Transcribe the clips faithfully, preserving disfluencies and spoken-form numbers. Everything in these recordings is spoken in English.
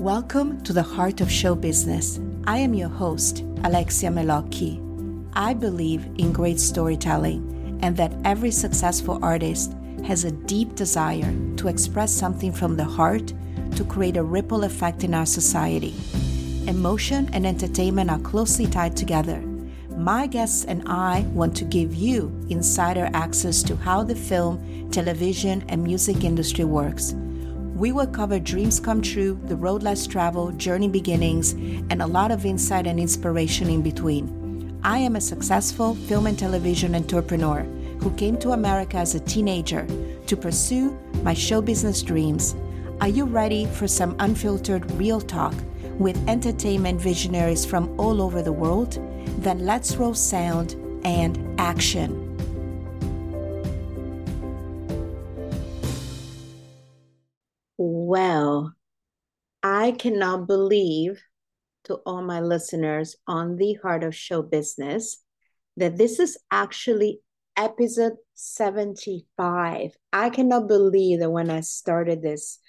Welcome to the Heart of Show Business. I am your host, Alexia Melocchi. I believe in great storytelling and that every successful artist has a deep desire to express something from the heart to create a ripple effect in our society. Emotion and entertainment are closely tied together. My guests and I want to give you insider access to how the film, television, and music industry works. We will cover dreams come true, the road less traveled, journey beginnings, and a lot of insight and inspiration in between. I am a successful film and television entrepreneur who came to America as a teenager to pursue my show business dreams. Are you ready for some unfiltered real talk with entertainment visionaries from all over the world? Then let's roll sound and action. Well, I cannot believe, to all my listeners on the Heart of Show Business, that this is actually episode seventy-five. I cannot believe that when I started this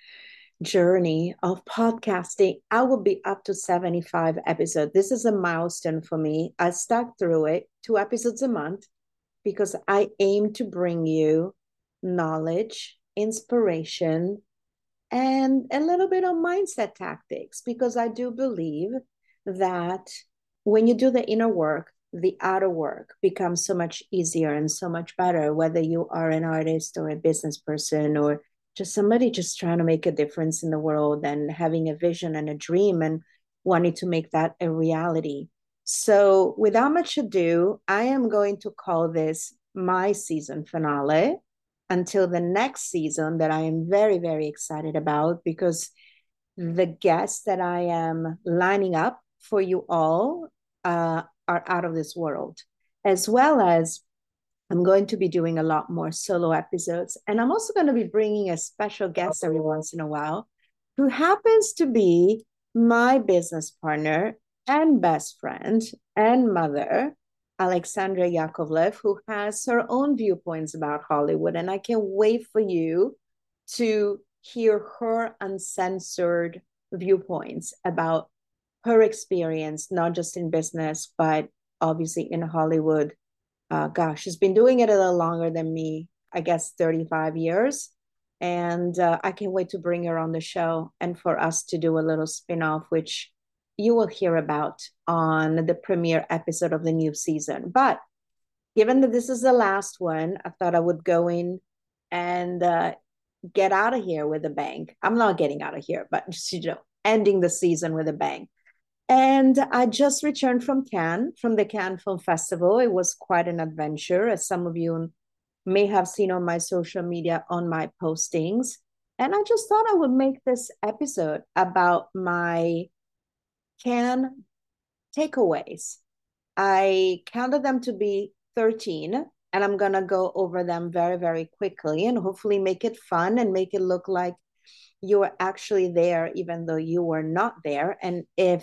journey of podcasting, I will be up to seventy-five episodes. This is a milestone for me. I stuck through it, two episodes a month, because I aim to bring you knowledge, inspiration, and a little bit of mindset tactics, because I do believe that when you do the inner work, the outer work becomes so much easier and so much better, whether you are an artist or a business person or just somebody just trying to make a difference in the world and having a vision and a dream and wanting to make that a reality. So without much ado, I am going to call this my season finale until the next season that I am very, very excited about, because the guests that I am lining up for you all uh, are out of this world, as well as I'm going to be doing a lot more solo episodes. And I'm also going to be bringing a special guest every once in a while who happens to be my business partner and best friend and mother, Alexandra Yakovlev, who has her own viewpoints about Hollywood. And I can't wait for you to hear her uncensored viewpoints about her experience, not just in business, but obviously in Hollywood. Uh, gosh, she's been doing it a little longer than me, I guess thirty-five years. And uh, I can't wait to bring her on the show and for us to do a little spin-off, which you will hear about on the premiere episode of the new season. But given that this is the last one, I thought I would go in and uh, get out of here with a bang. I'm not getting out of here, but just, you know, ending the season with a bang. And I just returned from Cannes, from the Cannes Film Festival. It was quite an adventure, as some of you may have seen on my social media, on my postings. And I just thought I would make this episode about my Cannes takeaways. I counted them to be thirteen, and I'm going to go over them very, very quickly and hopefully make it fun and make it look like you were actually there, even though you were not there. And if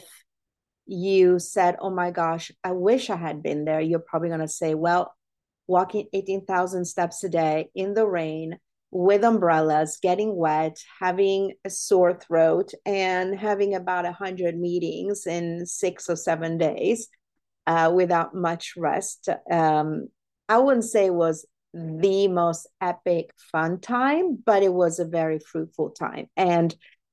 you said, oh my gosh, I wish I had been there, you're probably going to say, well, walking eighteen thousand steps a day in the rain with umbrellas, getting wet, having a sore throat, and having about one hundred meetings in six or seven days uh, without much rest. Um, I wouldn't say it was the most epic fun time, but it was a very fruitful time. And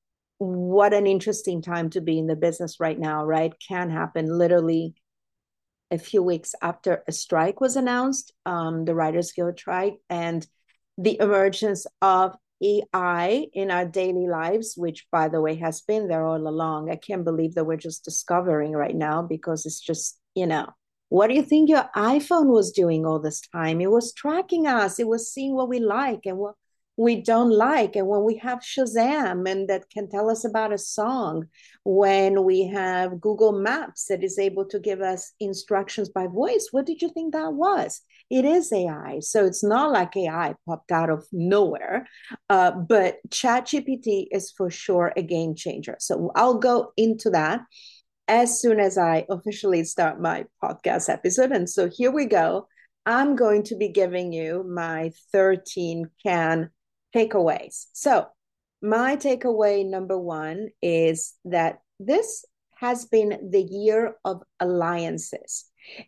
what an interesting time to be in the business right now, right? Can happen literally a few weeks after a strike was announced, um, the Writers Guild strike, and the emergence of A I in our daily lives, which, by the way, has been there all along. I can't believe that we're just discovering right now, because it's just, you know, what do you think your iPhone was doing all this time? It was tracking us. It was seeing what we like and what we don't like. And when we have Shazam, and that can tell us about a song, when we have Google Maps that is able to give us instructions by voice, what did you think that was? It is A I. So it's not like A I popped out of nowhere, uh, but ChatGPT is for sure a game changer. So I'll go into that as soon as I officially start my podcast episode. And so here we go. I'm going to be giving you my thirteen Cannes takeaways. So My takeaway number one is that this has been the year of alliances.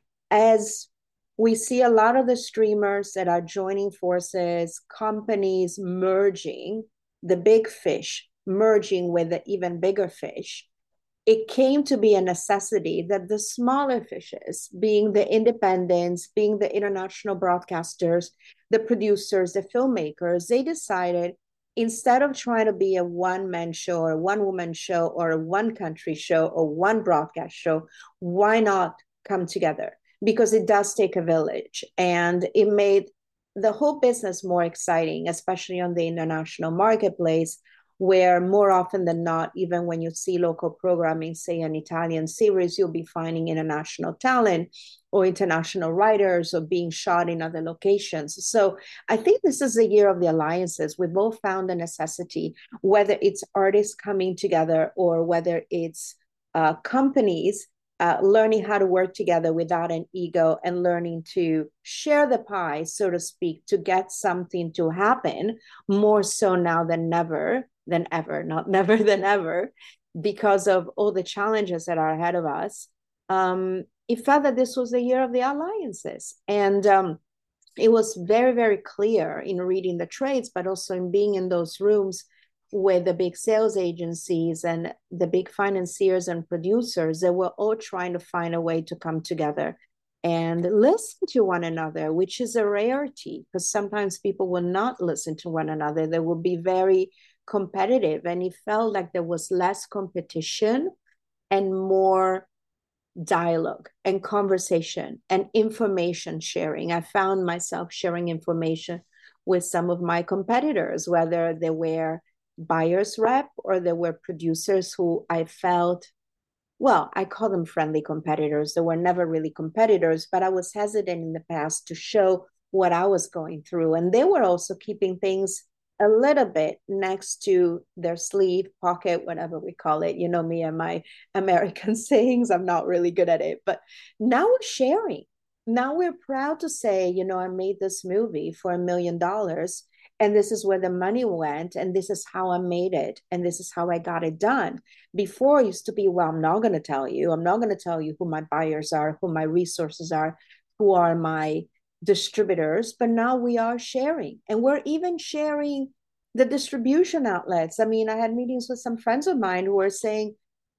As we see a lot of the streamers that are joining forces, companies merging, the big fish merging with the even bigger fish, it came to be a necessity that the smaller fishes, being the independents, being the international broadcasters, the producers, the filmmakers, they decided instead of trying to be a one man show or one woman show or a one country show or one broadcast show, why not come together? Because it does take a village, and it made the whole business more exciting, especially on the international marketplace, where more often than not, even when you see local programming, say an Italian series, you'll be finding international talent or international writers or being shot in other locations. So I think this is the year of the alliances. We've all found a necessity, whether it's artists coming together or whether it's uh, companies uh, learning how to work together without an ego and learning to share the pie, so to speak, to get something to happen more so now than never than ever, not never than ever, because of all the challenges that are ahead of us. Um, it felt that this was the year of the alliances. And um, it was very, very clear in reading the trades, but also in being in those rooms with the big sales agencies and the big financiers and producers that were all trying to find a way to come together and listen to one another, which is a rarity because sometimes people will not listen to one another. They will be very competitive, and it felt like there was less competition and more dialogue and conversation and information sharing. I found myself sharing information with some of my competitors, whether they were buyers rep or they were producers who I felt, well, I call them friendly competitors. They were never really competitors, but I was hesitant in the past to show what I was going through. And they were also keeping things a little bit next to their sleeve, pocket, whatever we call it. You know me and my American sayings, I'm not really good at it. But now we're sharing. Now we're proud to say, you know, I made this movie for a million dollars and this is where the money went and this is how I made it and this is how I got it done. Before it used to be, well, I'm not going to tell you. I'm not going to tell you who my buyers are, who my resources are, who are my distributors, but now we are sharing, and we're even sharing the distribution outlets. I mean, I had meetings with some friends of mine who were saying,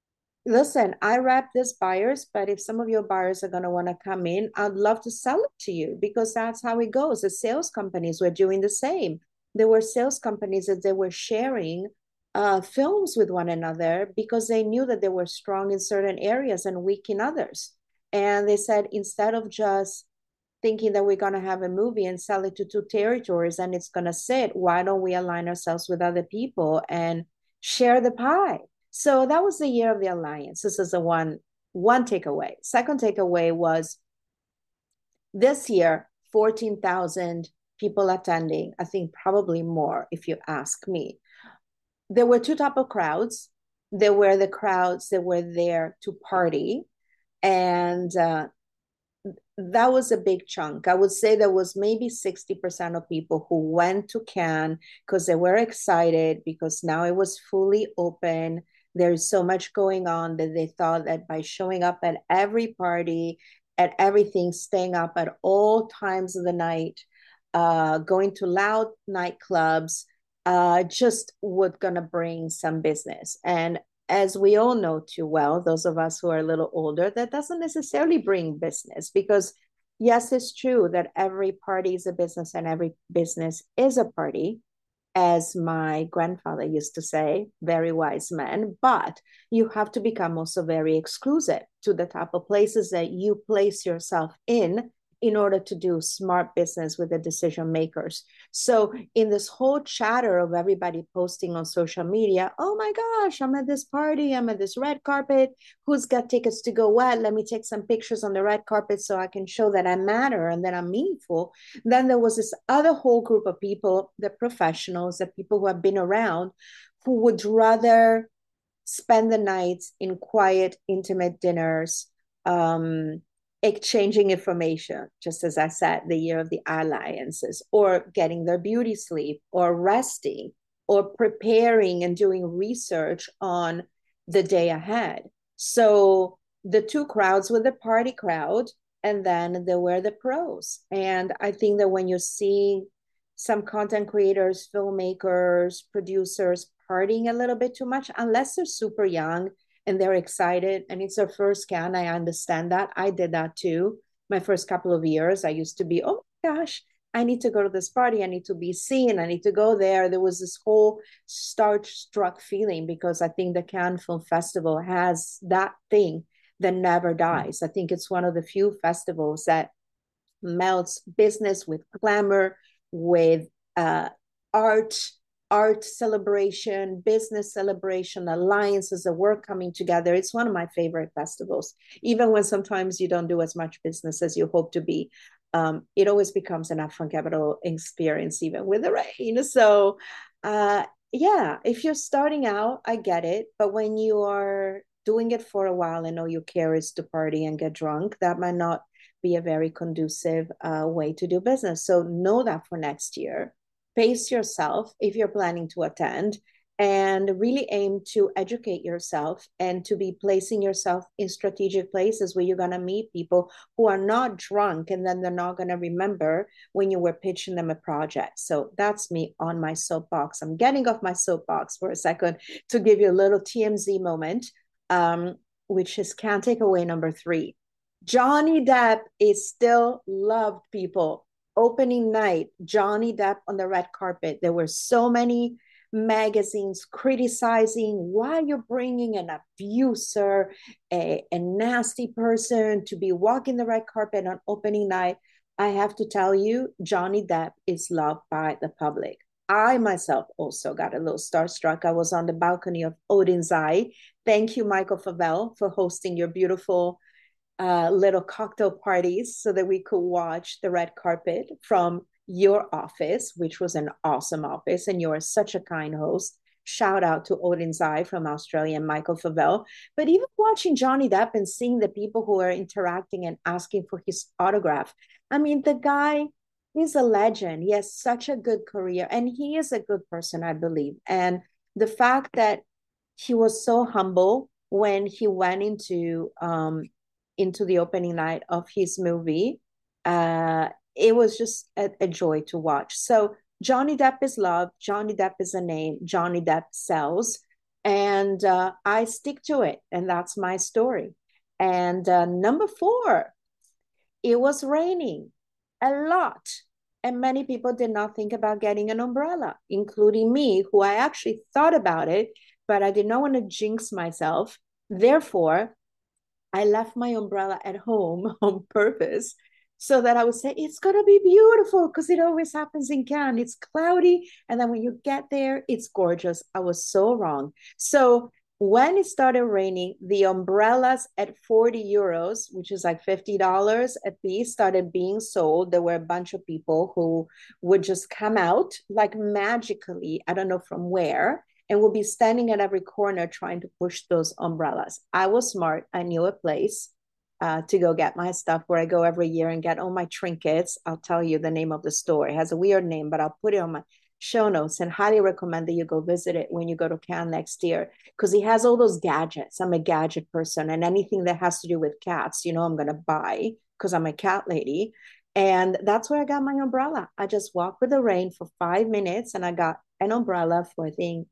listen, I wrap this buyers, but if some of your buyers are going to want to come in, I'd love to sell it to you, because that's how it goes. The sales companies were doing the same. There were sales companies that they were sharing uh, films with one another because they knew that they were strong in certain areas and weak in others. And they said, instead of just thinking that we're going to have a movie and sell it to two territories and it's going to sit, why don't we align ourselves with other people and share the pie? So that was the year of the alliance. This is the one one takeaway. Second takeaway was this year, fourteen thousand people attending. I think probably more if you ask me. There were two type of crowds. There were the crowds that were there to party, and uh, that was a big chunk. I would say there was maybe sixty percent of people who went to Cannes because they were excited because now it was fully open. There's so much going on that they thought that by showing up at every party, at everything, staying up at all times of the night, uh, going to loud nightclubs, uh, just was going to bring some business. And as we all know too well, those of us who are a little older, that doesn't necessarily bring business, because yes, it's true that every party is a business and every business is a party, as my grandfather used to say, very wise man, but you have to become also very exclusive to the type of places that you place yourself in in order to do smart business with the decision makers. So in this whole chatter of everybody posting on social media, oh my gosh, I'm at this party, I'm at this red carpet, who's got tickets to go what? Let me take some pictures on the red carpet so I can show that I matter and that I'm meaningful. Then there was this other whole group of people, the professionals, the people who have been around, who would rather spend the nights in quiet, intimate dinners, um, exchanging information, just as I said, the year of the alliances, or getting their beauty sleep, or resting, or preparing and doing research on the day ahead. So the two crowds were the party crowd, and then there were the pros. And I think that when you see some content creators, filmmakers, producers partying a little bit too much, unless they're super young and they're excited and it's their first can, I understand that. I did that too. My first couple of years, I used to be, oh my gosh, I need to go to this party. I need to be seen. I need to go there. There was this whole starstruck feeling because I think the Cannes Film Festival has that thing that never dies. I think it's one of the few festivals that melts business with glamour, with uh, art, art celebration, business celebration, alliances, the work coming together. It's one of my favorite festivals, even when sometimes you don't do as much business as you hope to be. Um, it always becomes an unforgettable experience, even with the rain. So, uh, yeah, if you're starting out, I get it. But when you are doing it for a while and all you care is to party and get drunk, that might not be a very conducive uh, way to do business. So know that for next year. Pace yourself if you're planning to attend, and really aim to educate yourself and to be placing yourself in strategic places where you're going to meet people who are not drunk and then they're not going to remember when you were pitching them a project. So that's me on my soapbox. I'm getting off my soapbox for a second to give you a little T M Z moment, um, which is can't take away number three. Johnny Depp is still loved, people. Opening night, Johnny Depp on the red carpet. There were so many magazines criticizing why you're bringing an abuser, a, a nasty person to be walking the red carpet on opening night. I have to tell you, Johnny Depp is loved by the public. I myself also got a little starstruck. I was on the balcony of Odin's Eye. Thank you, Michael Favell, for hosting your beautiful uh, little cocktail parties so that we could watch the red carpet from your office, which was an awesome office. And you're such a kind host. Shout out to Odin's Eye from Australia and Michael Favell. But even watching Johnny Depp and seeing the people who are interacting and asking for his autograph. I mean, the guy is a legend. He has such a good career and he is a good person, I believe. And the fact that he was so humble when he went into um, into the opening night of his movie, uh, it was just a, a joy to watch. So Johnny Depp is loved. Johnny Depp is a name. Johnny Depp sells. And uh, I stick to it. And that's my story. And uh, number four, it was raining a lot. And many people did not think about getting an umbrella, including me, who I actually thought about it, but I did not want to jinx myself. Therefore, I left my umbrella at home on purpose so that I would say, it's going to be beautiful, because it always happens in Cannes. It's cloudy. And then when you get there, it's gorgeous. I was so wrong. So when it started raining, the umbrellas at forty euros, which is like fifty dollars a piece, started being sold. There were a bunch of people who would just come out like magically, I don't know from where, and will be standing at every corner trying to push those umbrellas. I was smart. I knew a place uh, to go get my stuff where I go every year and get all my trinkets. I'll tell you the name of the store. It has a weird name, but I'll put it on my show notes and highly recommend that you go visit it when you go to Cannes next year, because he has all those gadgets. I'm a gadget person, and anything that has to do with cats, you know, I'm going to buy because I'm a cat lady. And that's where I got my umbrella. I just walked with the rain for five minutes and I got an umbrella for, I think,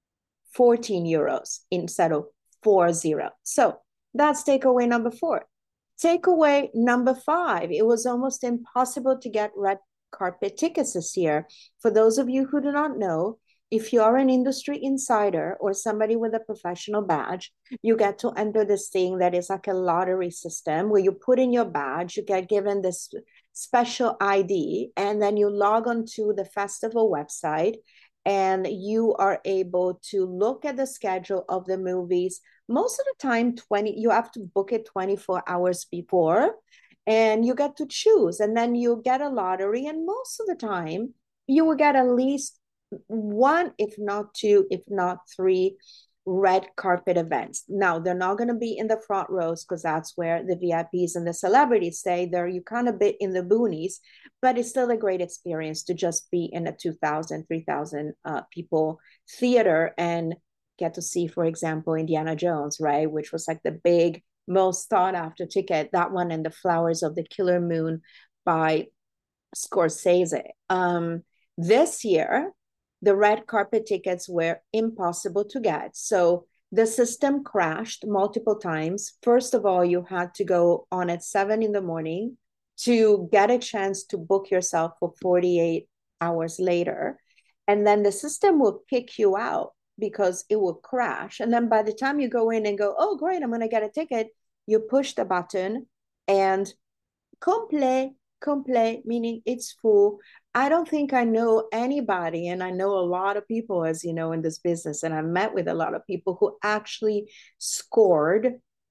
fourteen euros instead of four zero. So that's takeaway number four. Takeaway number five, it was almost impossible to get red carpet tickets this year. For those of you who do not know, if you are an industry insider or somebody with a professional badge, you get to enter this thing that is like a lottery system where you put in your badge, you get given this special I D, and then you log on to the festival website and you are able to look at the schedule of the movies. Most of the time, twenty, you have to book it twenty-four hours before, and you get to choose. And then you get a lottery, and most of the time, you will get at least one, if not two, if not three red carpet events. Now, they're not going to be in the front rows because that's where the V I Ps and the celebrities stay. There, you kind of bit in the boonies, but it's still a great experience to just be in a two thousand, three thousand uh, people theater and get to see, for example, Indiana Jones, right? Which was like the big, most sought after ticket. That one and the Flowers of the Killer Moon by Scorsese. Um, this year, the red carpet tickets were impossible to get. So the system crashed multiple times. First of all, you had to go on at seven in the morning to get a chance to book yourself for forty-eight hours later. And then the system will kick you out because it will crash. And then by the time you go in and go, oh, great, I'm going to get a ticket, you push the button and complet, complet, meaning it's full. I don't think I know anybody, and I know a lot of people, as you know, in this business, and I've met with a lot of people who actually scored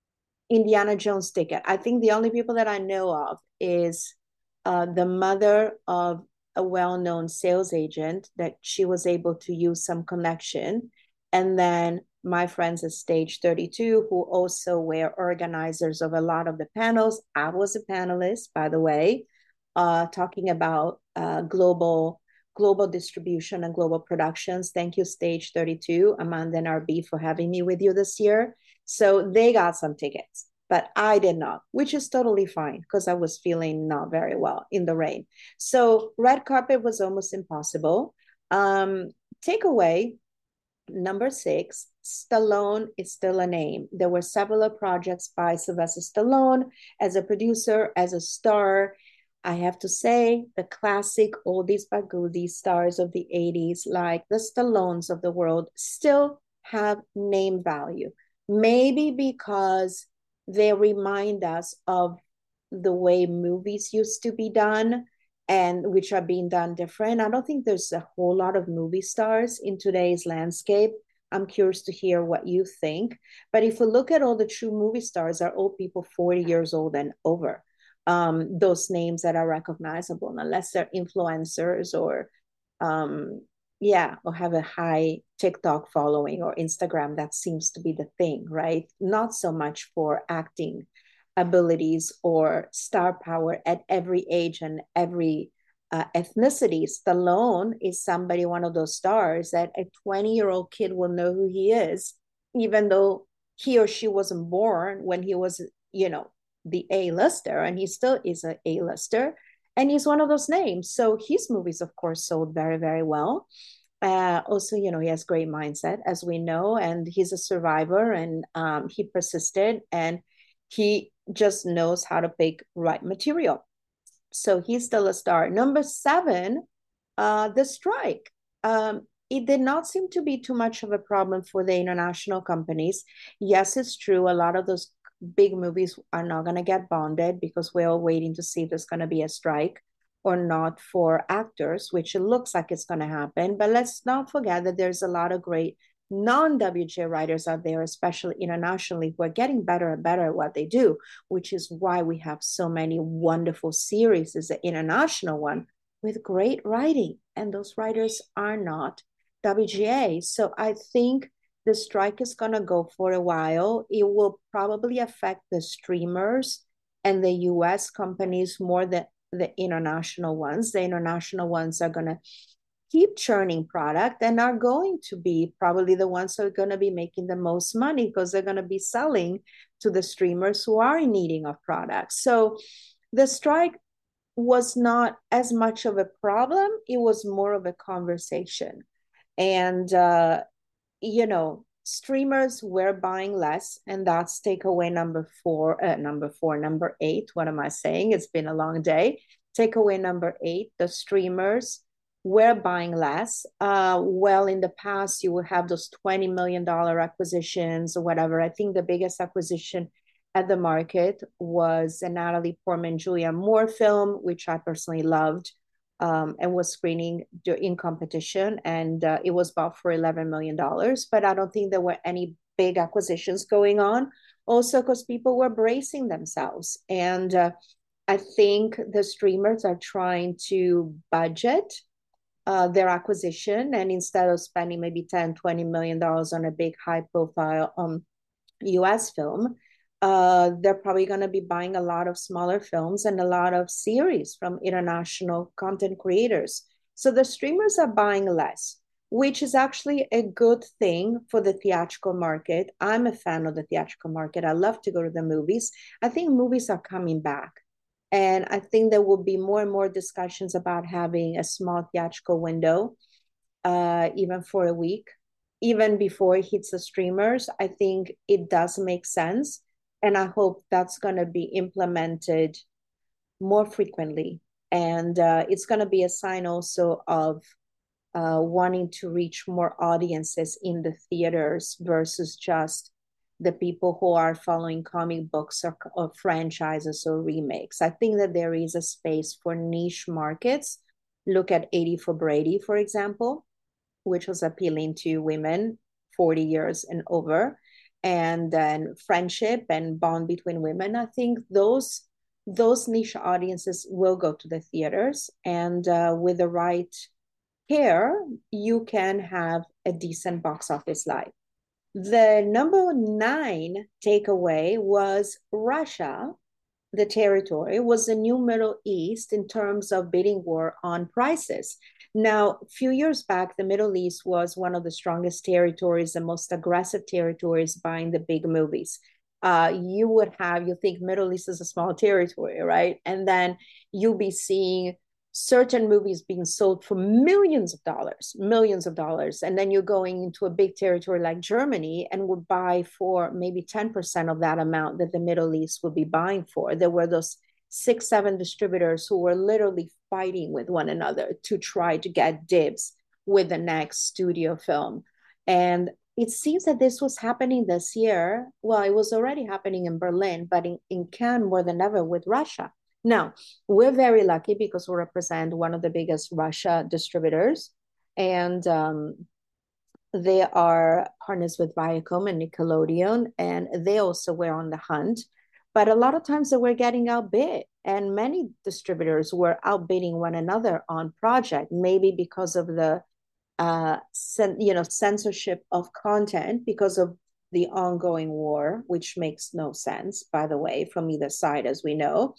Indiana Jones ticket. I think the only people that I know of is uh, the mother of a well-known sales agent that she was able to use some connection. And then my friends at Stage thirty-two, who also were organizers of a lot of the panels. I was a panelist, by the way, uh, talking about uh, global global distribution and global productions. Thank you, Stage thirty-two, Amanda and R B, for having me with you this year. So they got some tickets, but I did not, which is totally fine because I was feeling not very well in the rain. So red carpet was almost impossible. Um, takeaway number six, Stallone is still a name. There were several projects by Sylvester Stallone as a producer, as a star. I have to say, the classic oldies but goodies stars of the eighties, like the Stallones of the world, still have name value. Maybe because they remind us of the way movies used to be done and which are being done different. I don't think there's a whole lot of movie stars in today's landscape. I'm curious to hear what you think. But if we look at all the true movie stars, are old people forty years old and over. Um, those names that are recognizable, unless they're influencers or um, yeah, or have a high TikTok following or Instagram. That seems to be the thing, right? Not so much for acting abilities or star power at every age and every uh, ethnicity. Stallone is somebody, one of those stars that a twenty year old kid will know who he is, even though he or she wasn't born when he was, you know, the A-lister, and he still is an A-lister. And he's one of those names. So his movies, of course, sold very, very well. Uh, also, you know, he has great mindset, as we know, and he's a survivor, and um, he persisted, and he just knows how to pick right material. So he's still a star. Number seven, uh, the strike. Um, it did not seem to be too much of a problem for the international companies. Yes, it's true. A lot of those big movies are not going to get bonded because we're all waiting to see if there's going to be a strike or not for actors, which it looks like it's going to happen. But let's not forget that there's a lot of great non-W G A writers out there, especially internationally, who are getting better and better at what they do, which is why we have so many wonderful series as an international one with great writing. And those writers are not W G A. So I think the strike is going to go for a while. It will probably affect the streamers and the U S companies more than the international ones. The international ones are going to keep churning product and are going to be probably the ones who are going to be making the most money because they're going to be selling to the streamers who are in needing of products. So the strike was not as much of a problem. It was more of a conversation. And, uh, you know, streamers were buying less, and that's takeaway number four, uh, number four, number eight. What am I saying? It's been a long day. Takeaway number eight, the streamers were buying less. Uh, well, in the past, you would have those twenty million dollars acquisitions or whatever. I think the biggest acquisition at the market was a Natalie Portman, Julia Moore film, which I personally loved. Um, and was screening in competition, and uh, it was bought for eleven million dollars. But I don't think there were any big acquisitions going on, also because people were bracing themselves. And uh, I think the streamers are trying to budget uh, their acquisition. And instead of spending maybe ten, twenty million dollars on a big high profile um, U S film, uh, they're probably going to be buying a lot of smaller films and a lot of series from international content creators. So the streamers are buying less, which is actually a good thing for the theatrical market. I'm a fan of the theatrical market. I love to go to the movies. I think movies are coming back. And I think there will be more and more discussions about having a small theatrical window, uh, even for a week, even before it hits the streamers. I think it does make sense. And I hope that's going to be implemented more frequently. And uh, it's going to be a sign also of uh, wanting to reach more audiences in the theaters versus just the people who are following comic books or, or franchises or remakes. I think that there is a space for niche markets. Look at eighty for Brady, for example, which was appealing to women forty years and over, and then Friendship and Bond Between Women. I think those those niche audiences will go to the theaters, and uh, with the right care, you can have a decent box office life. The number nine takeaway was Russia, the territory, was the new Middle East in terms of bidding war on prices. Now, a few years back, the Middle East was one of the strongest territories, the most aggressive territories buying the big movies. Uh, you would have, you think Middle East is a small territory, right? And then you'll be seeing certain movies being sold for millions of dollars, millions of dollars. And then you're going into a big territory like Germany and would buy for maybe ten percent of that amount that the Middle East would be buying for. There were those six, seven distributors who were literally fighting with one another to try to get dibs with the next studio film. And it seems that this was happening this year. Well, it was already happening in Berlin, but in, in Cannes more than ever with Russia. Now, we're very lucky because we represent one of the biggest Russia distributors, and um, they are partners with Viacom and Nickelodeon, and they also were on the hunt. But a lot of times they were getting outbid, and many distributors were outbidding one another on project, maybe because of the uh, you know, censorship of content because of the ongoing war, which makes no sense, by the way, from either side, as we know.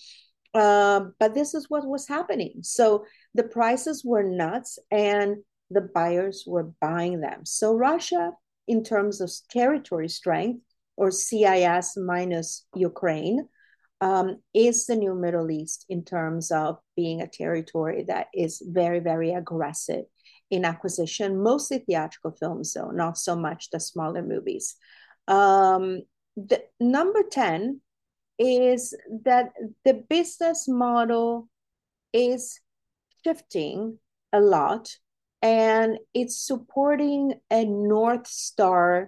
Uh, but this is what was happening. So the prices were nuts and the buyers were buying them. So Russia, in terms of territory strength, or C I S minus Ukraine, um, is the new Middle East in terms of being a territory that is very, very aggressive in acquisition, mostly theatrical films, though, not so much the smaller movies. Um, the number ten is that the business model is shifting a lot, and it's supporting a North Star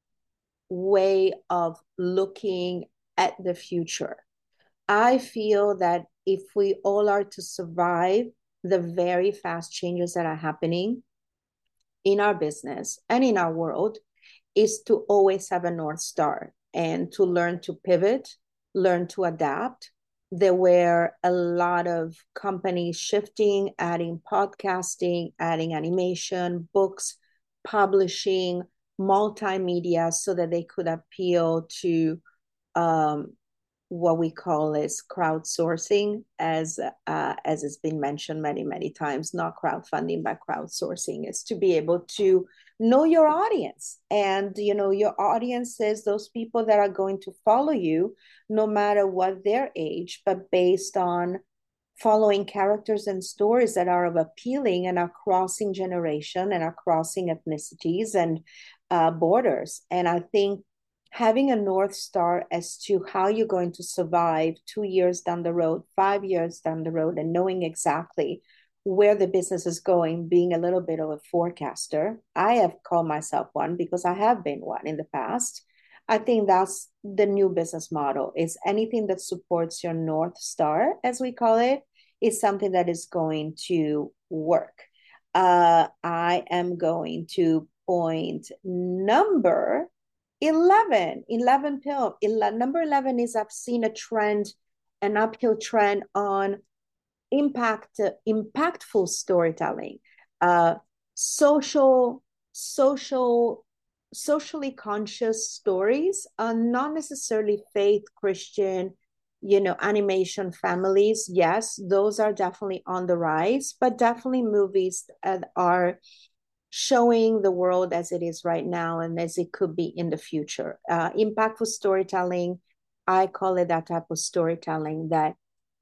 way of looking at the future. I feel that if we all are to survive the very fast changes that are happening in our business and in our world, is to always have a North Star and to learn to pivot, learn to adapt. There were a lot of companies shifting, adding podcasting, adding animation, books, publishing, multimedia, so that they could appeal to um, what we call is crowdsourcing, as uh, as it's been mentioned many many times. Not crowdfunding, but crowdsourcing is to be able to know your audience, and you know your audience is those people that are going to follow you no matter what their age, but based on following characters and stories that are of appealing and are crossing generation and are crossing ethnicities and uh, borders. And I think having a North Star as to how you're going to survive two years down the road, five years down the road, and knowing exactly where the business is going, being a little bit of a forecaster. I have called myself one because I have been one in the past. I think that's the new business model, is anything that supports your North Star, as we call it, is something that is going to work. Uh, I am going to point number eleven, eleven pill. Number eleven is I've seen a trend, an uphill trend on impact, uh, impactful storytelling. uh, social, social, socially conscious stories, uh, not necessarily faith, Christian, you know, animation families. Yes, those are definitely on the rise, but definitely movies that are showing the world as it is right now and as it could be in the future. Uh, impactful storytelling, I call it that type of storytelling that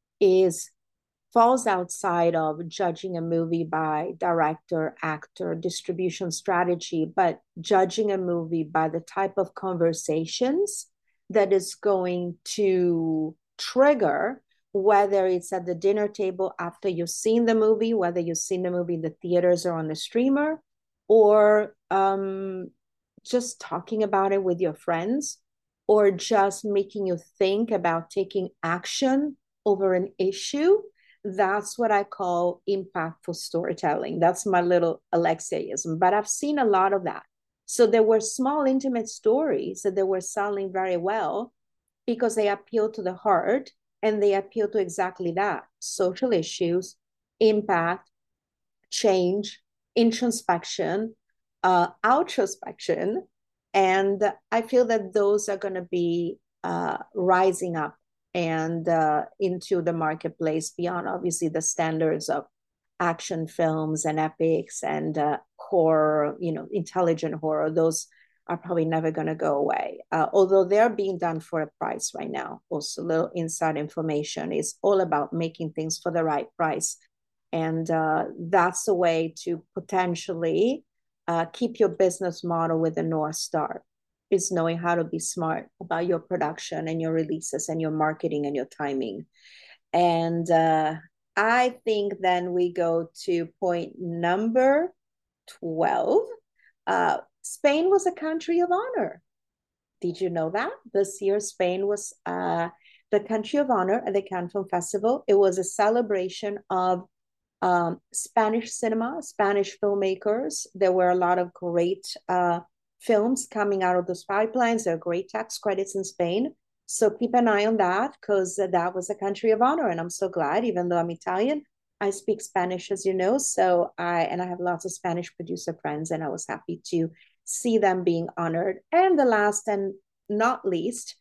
is falls outside of judging a movie by director, actor, distribution strategy, but judging a movie by the type of conversations that is going to trigger, whether it's at the dinner table after you've seen the movie, whether you've seen the movie in the theaters or on the streamer, or um, just talking about it with your friends, or just making you think about taking action over an issue. That's what I call impactful storytelling. That's my little Alexiaism, but I've seen a lot of that. So there were small, intimate stories that they were selling very well because they appeal to the heart and they appeal to exactly that: social issues, impact, change, introspection, uh, outrospection. And I feel that those are going to be uh, rising up and uh, into the marketplace beyond obviously the standards of action films and epics and uh, horror, you know, intelligent horror. Those are probably never going to go away, uh, although they're being done for a price right now. Also, little inside information is all about making things for the right price. And uh, that's a way to potentially uh, keep your business model with a North Star, is knowing how to be smart about your production and your releases and your marketing and your timing. And uh, I think then we go to point number twelve. Uh, Spain was a country of honor. Did you know that? This year, Spain was uh, the country of honor at the Cannes Film Festival. It was a celebration of um, Spanish cinema, Spanish filmmakers. There were a lot of great uh, films coming out of those pipelines. There are great tax credits in Spain. So keep an eye on that, because that was a country of honor. And I'm so glad, even though I'm Italian, I speak Spanish, as you know. So I, and I have lots of Spanish producer friends, and I was happy to see them being honored. And the last and not least,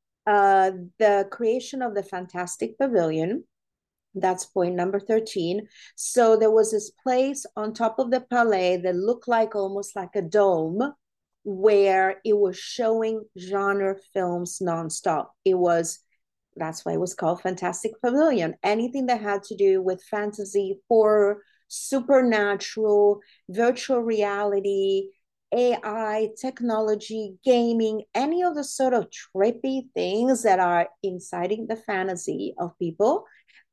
uh, the creation of the Fantastic Pavilion. That's point number thirteen. So there was this place on top of the Palais that looked like almost like a dome, where it was showing genre films nonstop. It was, that's why it was called Fantastic Pavilion. Anything that had to do with fantasy, horror, supernatural, virtual reality, A I, technology, gaming, any of the sort of trippy things that are inciting the fantasy of people.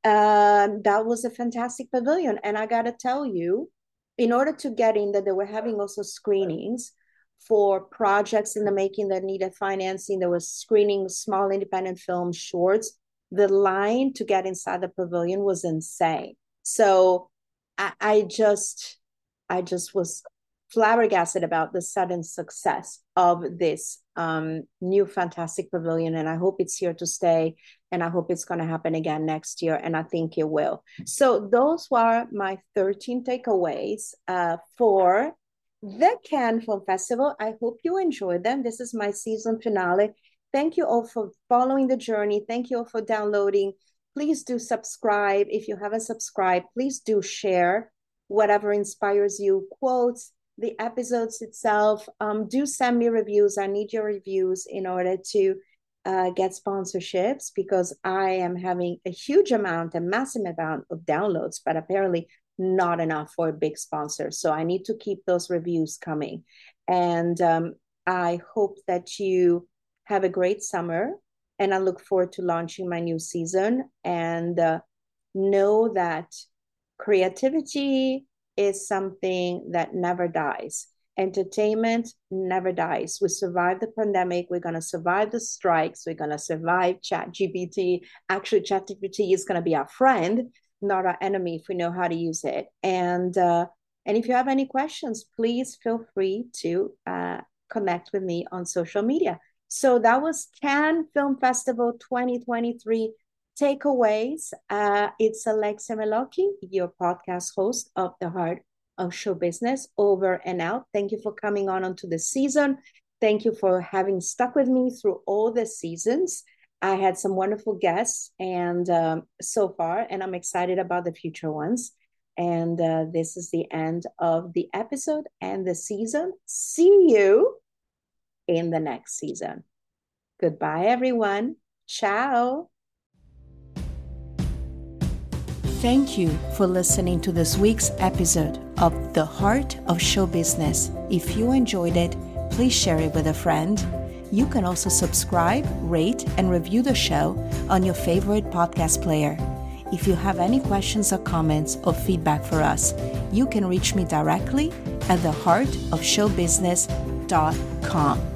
Um, that was a Fantastic Pavilion. And I got to tell you, in order to get in, that they were having also screenings for projects in the making that needed financing. There was screening small independent films, shorts. The line to get inside the pavilion was insane. So I, I just, I just was flabbergasted about the sudden success of this um, new Fantastic Pavilion, and I hope it's here to stay. And I hope it's going to happen again next year, and I think it will. So those were my thirteen takeaways uh, for the Cannes Film Festival. I hope you enjoyed them. This is my season finale. Thank you all for following the journey. Thank you all for downloading. Please do subscribe. If you haven't subscribed, please do share whatever inspires you, quotes, the episodes itself. Um, do send me reviews. I need your reviews in order to uh, get sponsorships, because I am having a huge amount, a massive amount of downloads, but apparently not enough for a big sponsor. So I need to keep those reviews coming. And um, I hope that you have a great summer, and I look forward to launching my new season. And uh, know that creativity is something that never dies. Entertainment never dies. We survived the pandemic. We're going to survive the strikes. We're going to survive ChatGPT. Actually, ChatGPT is going to be our friend, not our enemy, if we know how to use it. And uh, and if you have any questions, please feel free to uh, connect with me on social media. So that was Cannes Film Festival twenty twenty-three takeaways. Uh, it's Alexia Melocchi, your podcast host of The Heart of Show Business over and out. Thank you for coming on onto the season. Thank you for having stuck with me through all the seasons. I had some wonderful guests and um, so far, and I'm excited about the future ones. And uh, this is the end of the episode and the season. See you in the next season. Goodbye, everyone. Ciao. Thank you for listening to this week's episode of The Heart of Show Business. If you enjoyed it, please share it with a friend. You can also subscribe, rate, and review the show on your favorite podcast player. If you have any questions or comments or feedback for us, you can reach me directly at the heart of show business dot com.